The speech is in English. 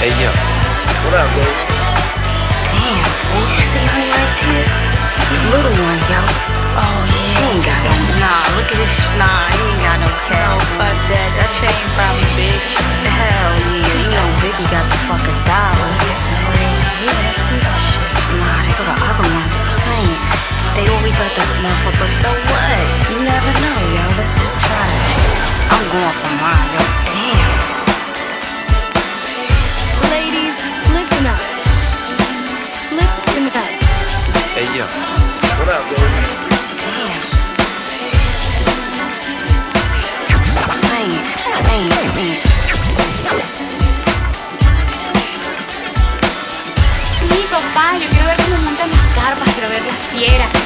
Hey yo, what up, baby? Damn, fool, you see her right there? The little one, yo. Oh yeah. He ain't got no. Nah, look at this. Nah, he ain't got no cat. No, fuck that. That chain probably big. Hell yeah, you know Biggie got the fucking dollar. Yeah, that's good shit. Nah, they go the other one. I'm saying they always let the motherfucker. So what? You never know, yo. Let's just try that shit. I'm going for mine, yo. Damn. Ladies, listen up. Listen up. Hey yo, what up, baby? Damn. I'm saying, man. Sí, papá, yo quiero ver cómo montan las carpas, quiero ver las fieras.